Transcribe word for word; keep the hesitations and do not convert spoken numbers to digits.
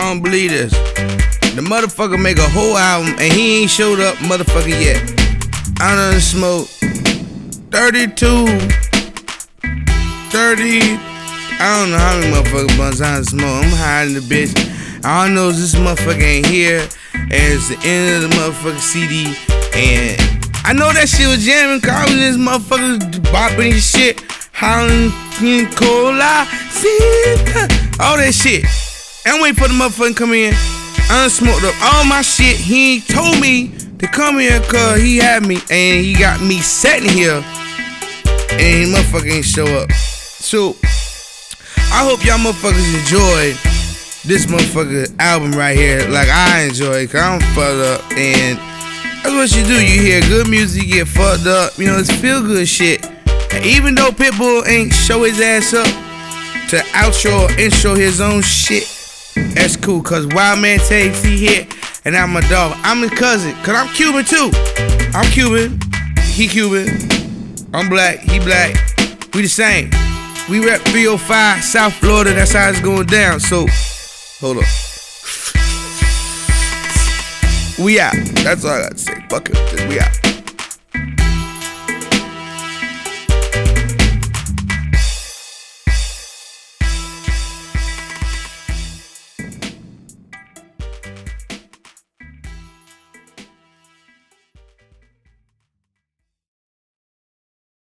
I don't believe this. The motherfucker make a whole album and he ain't showed up motherfucker yet. I done smoke thirty-two, thirty, I don't know how many motherfucking blunts I done smoke. I'm hiding the bitch. All I know is this motherfucker ain't here, and it's the end of the motherfucking C D. And I know that shit was jamming, cause I was in this motherfucker bopping his shit, howling, cola, all that shit. And I'm waiting for the motherfucker to come in. I done smoked up all my shit. He told me to come here cause he had me, and he got me sitting here, and he motherfucker ain't show up. So I hope y'all motherfuckers enjoy this motherfucker album right here like I enjoy it, cause I'm fucked up. And that's what you do. You hear good music, you get fucked up. You know, it's feel good shit. And even though Pitbull ain't show his ass up to outro or intro his own shit, that's cool, cause Wild Man Takes he here, and I'm a dog. I'm his cousin, cause I'm Cuban too. I'm Cuban, he Cuban, I'm black, he black. We the same. We rep three oh five South Florida, that's how it's going down. So, hold up. We out. That's all I gotta say. Fuck it. We out.